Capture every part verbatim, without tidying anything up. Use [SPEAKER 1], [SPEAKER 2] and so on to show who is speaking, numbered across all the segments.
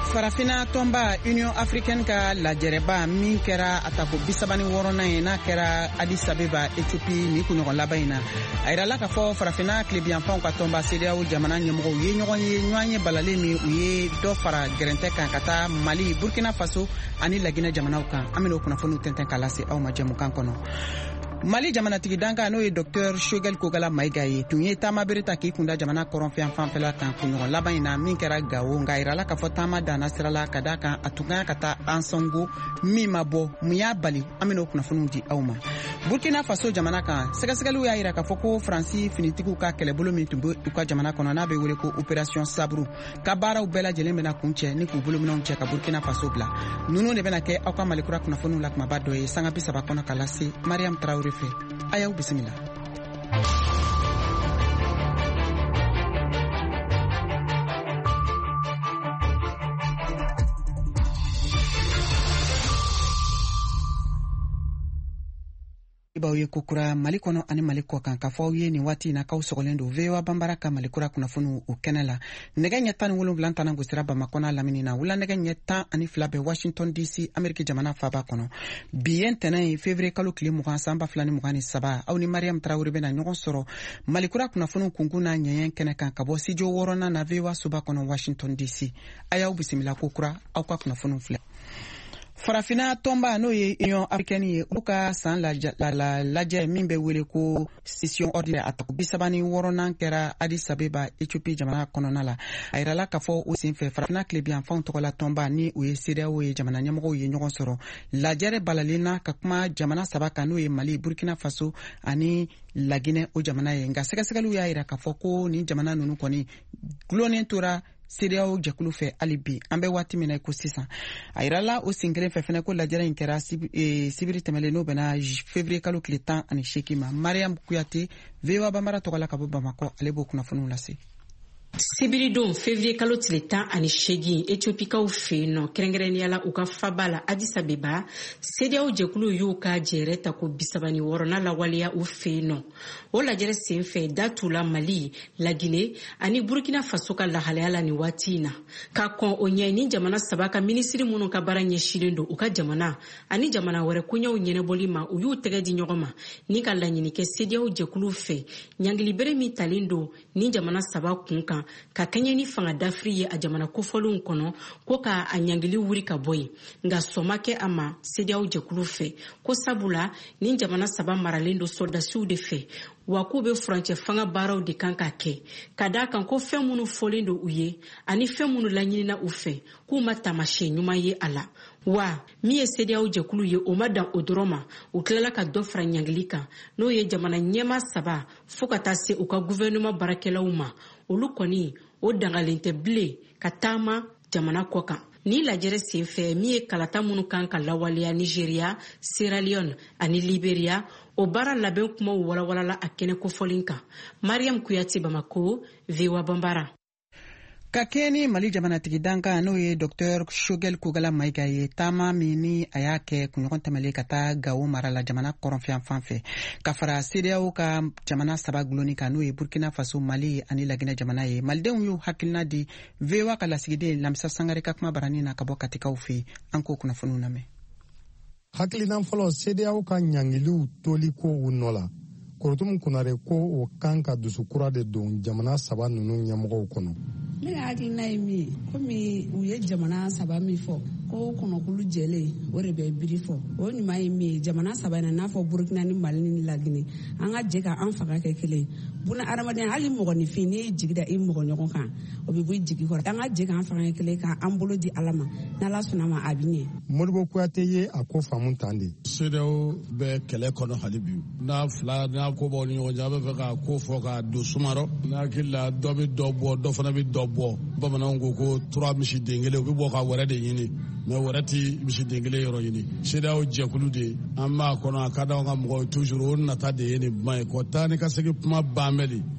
[SPEAKER 1] Farafina tomba Union Africaine ka lajɛrɛba min kɛra atako bisabani wɔɔrɔnan ye n'a kɛra Addis Abeba Ethiopie ni kunɲɔgɔn laban in na a yirala k'a fɔ Farafina tilebiyanfanw ka tɔnba C D A O jamana ɲɛmɔgɔw ye ɲɔgɔn ye ɲɔgɔn ye balalen min u ye dɔ fara gɛrɛntɛ kan ka taa Mali, Burkina Faso ani Laginɛ jamanaw kan. An bɛna o kunnafoniw tɛntɛn k'a lase aw ma jɛmukan kɔnɔ. Mali jamanatigi dankan n'o ye Docteur Choguel Kogala Maïga ye tun ye taama bere ta k'i kunda jamana kɔrɔnfɛn fanfɛla kan kunɲɔgɔn laban in na min kɛra Gao nka a yirala k'a fɔ taama danna sira la ka da kan a tun kan ka taa Ansongo min ma bɔ mun y'a bali. An bɛna o kunnafoniw di aw ma. Burkina Faso jamana kan sɛgɛsɛgɛliw y'a yira k'a fɔ ko Faransi finitigiw ka kɛlɛbolo min tun bɛ u ka jamana kɔnɔ n'a bɛ wele ko Opération Sabru ka baaraw bɛɛ lajɛlen bɛna kun cɛ ni k'u bolominɛw cɛ ka Burkina Faso bila. Ninnu de bɛna kɛ aw ka Malikura kunnafoniw la kumaba dɔ ye sanga bi saba kɔnɔ ka lase Mariam Traoré fɛ. A y'aw bisimila. Ibaw ye kokura Mali kɔnɔ ani Mali kɔ kan k'a fɔ aw ye nin waati in na k'aw sɔgɔlen don V O A Banbara ka Malikura kunnafoniw o kɛnɛ la. Nɛgɛ ɲɛ tan ni wolonwula tana gosira Bamakɔ n'a lamini na wula nɛgɛ ɲɛ tan ani fila bɛ Washington D C Ameriki jamana faaba kɔnɔ. Bi ye ntɛnɛn ye février kalo tile mugan san ba fila ni mugan ni saba aw ni Mariam Traoré bɛna ɲɔgɔn sɔrɔ Malikura kunnafoniw kunkun n'a ɲɛɲɛ kɛnɛ kan ka bɔ studio wɔɔrɔnan na V O A soba kɔnɔ Washington D C. A y'aw bisimila kokura aw ka kunnafoniw filɛ. Farafina tomba n'o ye Union Africaine ye olu ka san lajɛ min bɛ wele ko session ordinaire atako bisabani wɔɔrɔnan kɛra Addis Abeba Ethiopie jamana kɔnɔna la. A yirala k'a fɔ o senfɛ Farafina tilebiyanfanw tɔgɔla tɔnba ni u ye C D A O ye jamana ɲɛmɔgɔw ye ɲɔgɔn sɔrɔ lajɛrɛ balalen na ka kuma jamana saba kan n'o ye Mali, Burkina Faso ani Laginɛ o jamana ye. Nka sɛgɛsɛgɛliw y'a yira k'a fɔ ko nin jamana ninnu kɔni gulonnen tora C D A O jɛkulu fɛ hali bi an bɛ waati min na ko sisan. A yirala o sen kelen fɛ fɛnɛ ko lajɛrɛ in kɛra sibiri tɛmɛlen n'o bɛna février kalo tile tan ani seegin ma. Mariam Kuyate V O A Banbara tɔgɔla ka bɔ Bamakɔ ale b'o kunnafoniw lase.
[SPEAKER 2] Sibiri don février kalo tile tan ani seegin Etiopikaw fɛ yen nɔ kɛrɛnkɛrɛnnenya u ka faba la Addis Abeba C D A O jɛkulu y'u ka jɛrɛ ta ko bisabani wɔɔrɔnan lawaleya u fɛ yen nɔ. O lajɛrɛ senfɛ da t'u la Mali, Laginɛ ani Burkina Faso ka lahalaya la nin waati in na. Ka kɔn o ɲɛ ni jamana saba ka minisiri minnu ka baara ɲɛsilen don u ka jamana ani jamana wɛrɛ koɲɛw ɲɛnɛbɔli ma u y'u tɛgɛ di ɲɔgɔn ma ni ka laɲini kɛ C D A O jɛkulu fɛ ɲangilibere min talen don ni jamana saba kun kan ka kɛɲɛ ni fanga dafiri ye a jamana kofɔlenw kɔnɔ ko ka a ɲangili wuri ka bɔ yen nka sɔma kɛ a ma C D A O jɛkulu fɛ ko sabula ni jamana saba maralen don soldasiw de fɛ wa k'u bɛ furancɛ fanga baaraw de kan ka kɛ ka da kan ko fɛn minnu fɔlen don u ye ani fɛn minnu laɲinina u fɛ k'u ma taamasiyɛn ɲuman ye a la wa min ye C D A O jɛkulu ye o ma dan o dɔrɔn ma u tilala ka dɔ fara ɲangili kan n'o ye jamana ɲɛma saba fo ka taa se u ka gouvernement baarakɛlaw ma olu kɔni o dangalen tɛ bilen ka taama jamana kɔ kan. Ni lajɛrɛ senfɛ min ye kalata minnu kan ka lawaleya Nigeria, Sierra Leone ani Liberia o baara labɛn kumaw walawalala a kɛnɛ kofɔlen kan. Mariam Kuyate Bamako, V O A Banbara.
[SPEAKER 1] Ka kɛ ni Mali jamanatigi dankan n'o ye Docteur Choguel Kogala Maïga ye taama min ni a y'a kɛ kunɲɔgɔn tɛmɛlen ka taa Gao mara la jamana kɔrɔnfɛn fan fɛ ka fara C D A O ka jamana saba gulonni kan n'o ye Burkina Faso, Mali ani Laginɛ jamana ye. Malidenw y'u hakilina di V O A ka lasigiden Lamisa Sangare ka kuma barani na ka bɔ Katikaw fɛ an k'o kunnafoniw lamɛn.
[SPEAKER 3] Hakilina fɔlɔ C D A O ka ɲangiliw toli ko u nɔ la Korotum Kunare ko o kan ka dusukura de don jamana saba ninnu ɲɛmɔgɔw kɔnɔ.
[SPEAKER 4] Ne ka hakilina ye min ye komi u ye jamana saba min fɔ ko kɔnɔkulu jɛlen o de bɛ biri fɔ o ɲuman ye min ye jamana saba in na n'a fɔ Burkina ni Mali ni Laginɛ an ka jɛ ka an fanga kɛ kelen buna adamadenya hali mɔgɔninfin n'i ye jigi da i mɔgɔ ɲɔgɔn kan o bɛ bɔ i jigi kɔrɔ an ka jɛ ka an fanga kɛ kelen ka an bolo di Ala ma n'Ala sɔnna ma a bɛ ɲɛ.
[SPEAKER 3] Modibo Kuyate ye a ko faamu tan de.
[SPEAKER 5] C D A O bɛ kɛlɛ kɔnɔ hali bi n'a fila n'a ko b'aw ni ɲɔgɔn cɛ a bɛ fɛ ka ko fɔ ka don sumarɔ n'a hakili la dɔ bɛ dɔ bɔ dɔ fana bɛ dɔ bɔ bamananw ko ko tura misi den kelen u bɛ bɔ ka wɛrɛ de ɲini mɛ wɛrɛ ti misi den kelen yɔrɔ ɲini. C D A O jɛkulu de an b'a kɔnɔ a ka d'anw ka mɔgɔw toujours o nata de ye nin kuma ye kɔ taa ni ka segin kuma banbɛli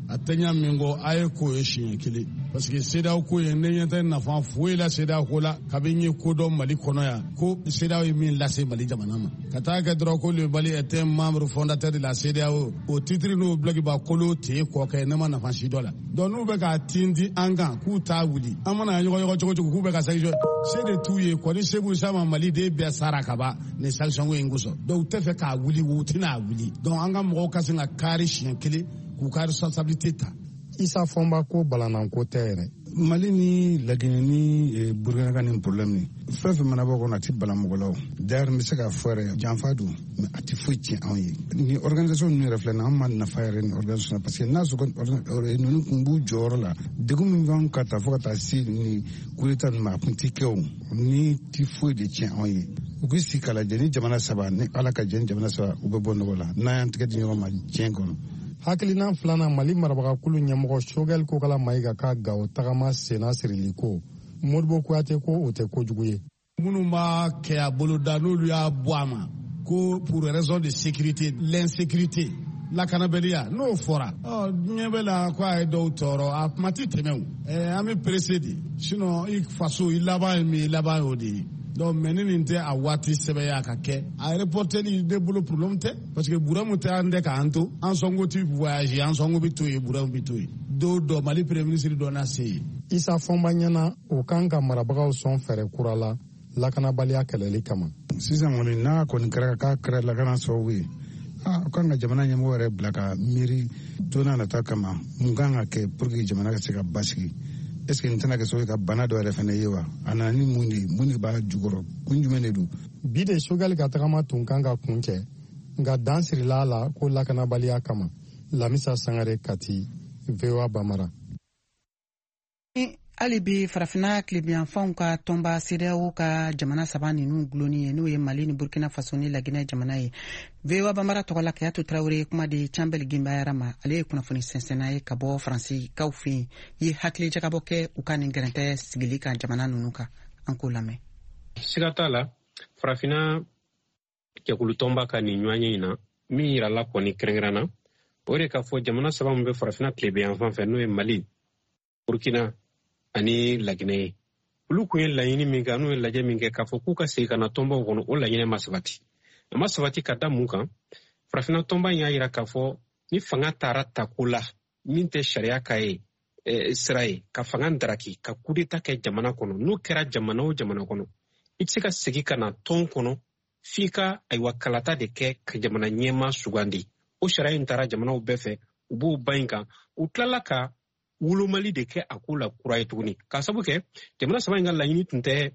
[SPEAKER 5] a tɛ ɲa min kɔ a ye ko ye siɲɛ kelen parce que CEDEAO ko ye ne ɲɛ tɛ nafa foyi la CEDEAO ko la kabini ye ko dɔn Mali kɔnɔ yan ko CEDEAO ye min lase Mali jamana ma ka taa kɛ dɔrɔn ko le Mali était membre fondateur de la CEDEAO o titre n'o bloc ba kolo te kɔ kɛ ne ma nafa si dɔ la donc n'u bɛ ka tin di an kan k'u t'a wuli an mana ɲɔgɔn ɲɔgɔn cogo cogo k'u bɛ ka sanction se de t'u ye kɔni se b'u sama Mali de bɛɛ sara ka ban ni sanction ko in kosɔn donc u tɛ fɛ k'a wuli u tɛna wuli donc an ka mɔgɔw ka se ka kari siɲɛ kelen k'u ka responsabilité ta.
[SPEAKER 3] Isa Fɔnba ko balanan ko tɛ yɛrɛ.
[SPEAKER 6] Mali ni Laginɛ ni Burkina ka nin problème ni fɛn fɛn mana bɔ kɔnɔ a tɛ balan mɔgɔ la o d'ailleurs n bɛ se k'a fɔ yɛrɛ janfa don mais a tɛ foyi tiɲɛ anw ye ni organisation ninnu yɛrɛ filɛ nin an ma nafa yɛrɛ ni organisation na parce que n'a sɔrɔ ninnu tun b'u jɔyɔrɔ la degun min b'an ka taa fo ka taa se ni coup d'état ninnu ma a tun tɛ kɛ o ni tɛ foyi de tiɲɛ anw ye u k'i sigi k'a lajɛ ni jamana saba ni Ala ka jɛ ni jamana saba u bɛ bɔ nɔgɔ la n'an y'an tɛgɛ di ɲɔgɔn ma diɲɛ kɔnɔ.
[SPEAKER 3] Hakilina filanan Mali marabagakulu ɲɛmɔgɔ Choguel Kokala Mayiga ka Gao tagama senna sirili ko Modibo Kuyate ko o tɛ kojugu ye.
[SPEAKER 5] Minnu b'a kɛ a bolo da n'olu y'a bɔ a ma ko pour raison de sécurité l'insécurité lakanabaliya n'o fɔra ɔ diɲɛ bɛ la ko a ye dɔw tɔɔrɔ a kuma tɛ tɛmɛ o ɛɛ an bɛ pressé de sinon i faso i laban ye min ye i laban y'o de ye. Donc mais ni nin tɛ a waati sɛbɛya ka kɛ a reporteli de bolo problème tɛ parce que Burama tɛ an tɛ k'an to an sɔnko ti voyage an sɔnko bɛ to yen Burama bɛ to yen do dɔ Mali premier ministre dɔ na se yen.
[SPEAKER 3] Isa Fɔnba ɲɛna o kan ka marabagaw sɔn fɛɛrɛ kura la lakanabaliya kɛlɛli kama.
[SPEAKER 6] Sisan kɔni n'a kɔni kɛra k'a kɛra lakana sababu ye ah o kan ka jamana ɲɛmɔgɔ yɛrɛ bila ka miiri don n'a nata kama mun kan ka kɛ pour que jamana ka se ka basigi. Est-ce que nin tɛna kɛ sababu ye ka bana dɔ yɛrɛ fana ye wa a nana ni mun de mun de b'a jukɔrɔ kun jumɛn de don.
[SPEAKER 3] Bi de Choguel ka tagama tun kan ka kun cɛ nka dan sirila a la ko lakanabaliya kama. Lamisa Sangare Kati V O A Bamara.
[SPEAKER 1] Hali bi farafina tilebiyanfanw ka tɔnba CEDEAO ka jamana saba ninnu gulonni ye n'o ye Mali ni Burkina Faso ni Laginɛ jamana ye. V O A Bamara tɔgɔ la Kayatu Tarawele kuma di Cambel Gimbayara ma ale ye kunnafoni sɛnsɛnna ye ka bɔ Faransi kaw fɛ yen ye hakili jagabɔ kɛ u ka nin gɛrɛntɛ sigili ka jamana ninnu kan an k'o lamɛn.
[SPEAKER 7] Siga t'a la farafina jɛkulu tɔnba ka nin ɲɔgɔnye in na min yirala kɔni kɛrɛnkɛrɛnna o de ka fɔ jamana saba min bɛ farafina tilebiyanfan fɛ n'o ye Mali Burkina ani Laginɛ ye olu kun ye laɲini min kɛ n'u ye lajɛ min kɛ k'a fɔ k'u ka segin ka na tɔnbaw kɔnɔ o laɲini ma sabati a ma sabati ka da mun kan farafina tɔnba in y'a yira k'a fɔ ni fanga taara tako la min tɛ sariya ka ye sira ye ka fanga daraki ka coup d'état kɛ jamana kɔnɔ n'o kɛra jamana o jamana kɔnɔ i tɛ se ka segin ka na tɔn kɔnɔ f'i ka ayiwa kalata de kɛ ka jamana ɲɛmaa sugandi o sariya in taara jamanaw bɛɛ fɛ u b'o ba in kan u tilala ka wolomali de kɛ a ko la kura ye tuguni k'a sabu kɛ jamana saba in ka laɲini tun tɛ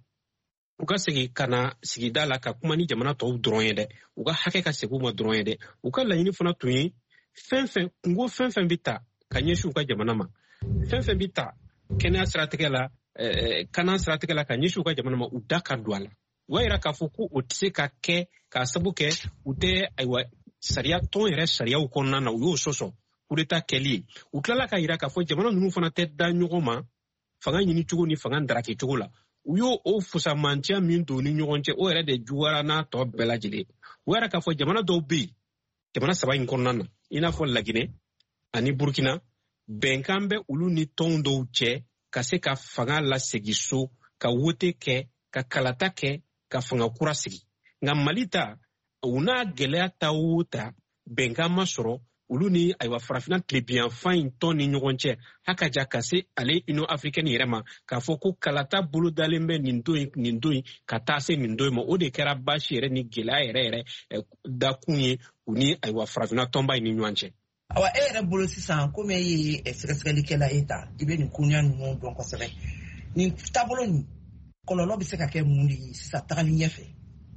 [SPEAKER 7] u ka segin ka na sigida la ka kuma ni jamana tɔw dɔrɔn ye dɛ u ka hakɛ ka segin u ma dɔrɔn ye dɛ u ka laɲini fana tun ye fɛn fɛn kungo fɛn fɛn bɛ ta ka ɲɛsin u ka jamana ma fɛn fɛn bɛ ta kɛnɛya siratigɛ la kanan siratigɛ la ka ɲɛsin u ka jamana ma u da ka don a la u y'a yira k'a fɔ ko o tɛ se ka kɛ k'a sabu kɛ u tɛ ayiwa sariya tɔn yɛrɛ sariyaw kɔnɔna na u y'o sɔsɔ coup d'état kɛli ye u tilala ka yira k'a fɔ jamana ninnu fana tɛ da ɲɔgɔn ma fanga ɲini cogo ni fanga daraki cogo la u y'o o fusamanciya min don ni ɲɔgɔn cɛ o yɛrɛ de juguyara n'a tɔ bɛɛ lajɛlen u yɛrɛ k'a fɔ jamana dɔw bɛ yen jamana saba in kɔnɔna na i n'a fɔ Laginɛ ani Burkina bɛnkan bɛ olu ni tɔnw dɔw cɛ ka se ka fanga lasegi so ka wote kɛ ka kalata kɛ ka fanga kura sigi nka Mali ta u n'a gɛlɛya ta o ta bɛnkan ma sɔrɔ olu ni ayiwa farafina tilebiyanfan in tɔn ni ɲɔgɔn cɛ haka ka ja ka se ale Union africaine yɛrɛ ma k'a fɔ ko kalata bolo dalen bɛ nin don nin don ka taa se nin don ma o de kɛra baasi yɛrɛ ni gɛlɛya yɛrɛ yɛrɛ dakun ye u ni ayiwa farafina tɔnba in ni ɲɔgɔn cɛ.
[SPEAKER 8] Awa e yɛrɛ bolo sisan komi e ye sɛgɛsɛgɛlikɛla ye ta i bɛ nin koɲa ninnu dɔn kosɛbɛ nin taabolo nin kɔlɔlɔ bɛ se ka kɛ mun de ye sisan tagali ɲɛfɛ.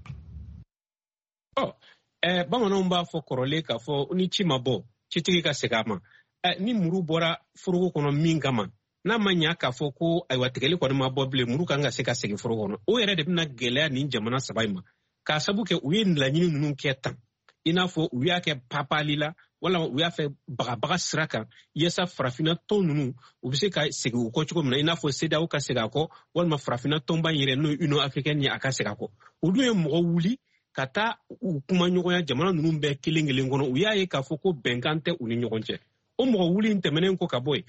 [SPEAKER 7] Ɔ Eh, bamananw b'a fɔ kɔrɔlen k'a fɔ ni ci ma bɔ citigi ka segin a ma eh, ni muru bɔra foroko kɔnɔ min kama n'a ma ɲa k'a fɔ ko ayiwa tigɛli kɔni ma bɔ bilen muru kan ka se ka segin foroko kɔnɔ o yɛrɛ de bɛna gɛlɛya nin jamana saba in ma k'a sabu kɛ u ye laɲini ninnu kɛ tan i n'a fɔ u y'a kɛ papali la walama u y'a fɛ bagabaga sira kan yasa farafina tɔn ninnu u bɛ se ka segin u kɔ cogo min na i n'a fɔ CEDEAO ka segin a kɔ walima farafina tɔnba in yɛrɛ n'o ye Union africaine ye a ka segin a kɔ olu ye mɔgɔ wuli ka taa u kuma ɲɔgɔnya jamana ninnu bɛɛ kelen kelen kɔnɔ u y'a ye k'a fɔ ko bɛnkan tɛ u ni ɲɔgɔn cɛ o mɔgɔ wuli in tɛmɛnen ko ka bɔ yen